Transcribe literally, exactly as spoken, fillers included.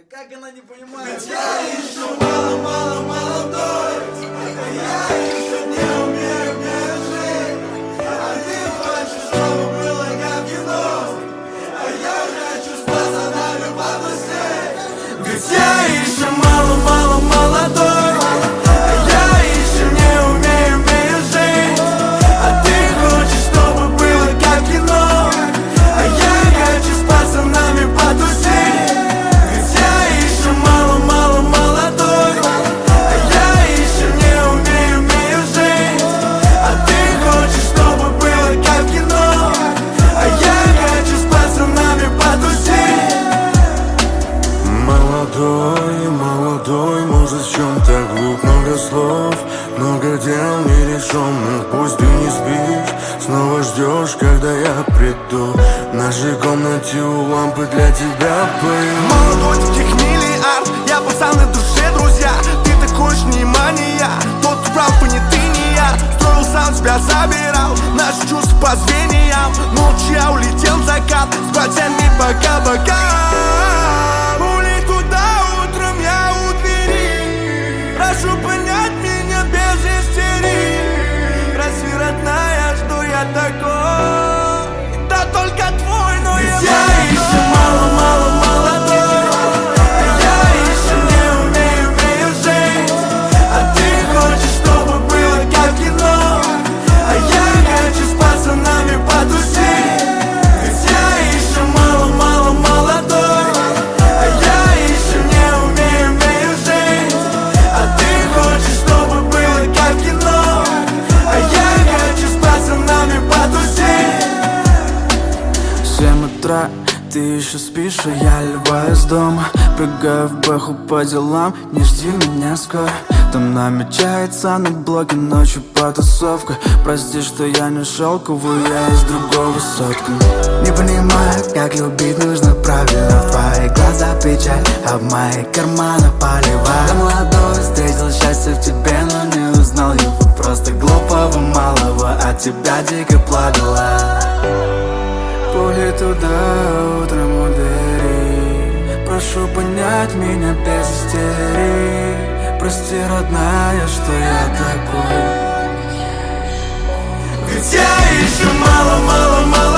Как она не понимает? Ведь я еще мало-мало молодой, я еще не умею мне жить. А ты хочешь, чтобы было как кино, а я хочу с пацанами потусить. Ведь я еще мало-мало молодой, я еще не умею мне жить. А ты хочешь, чтобы было как кино, а я хочу с пацанами потусить. Молодой, молодой, может в чем так глуп. Много слов, много дел нерешенных. Пусть ты не спишь, снова ждешь, когда я приду. В нашей комнате у лампы для тебя пою. Молодой, таких миллиард, я пацан и душе, друзья. Ты такой ж внимания, тот прав, и не ты, не я. Строил сам, тебя забирал, наши чувства по звеньям. Ночью я улетел в закат, с братьями пока-пока. Прошу понять меня без истерии. Разве родная, что я такой? Да только твой, но ведь я я еще мало-мало молодой, я еще не умею, умею жить. А ты хочешь, чтобы было как кино, а я хочу с пацанами потусить. Ведь я еще мало-мало молодой, а я еще не умею, умею жить. А ты хочешь, чтобы было как кино, а я хочу с пацанами потусить. Семь утра, ты еще спишь, а я ливаю из дома. Прыгаю в бэху по делам, не жди меня скоро. Там намечается на блоке ночью потасовка. Прости, что я не шелковый, я из другого сотка. Не понимаю, как любить нужно правильно. В твои глаза печаль, а в мои карманы поливай. Я молодой, встретил счастье в тебе, но не узнал его. Просто глупого малого, от тебя дико плавила. Пули туда, утром у двери. Прошу понять меня без истерии. Прости, родная, что я такой. Ведь я еще мало-мало-мало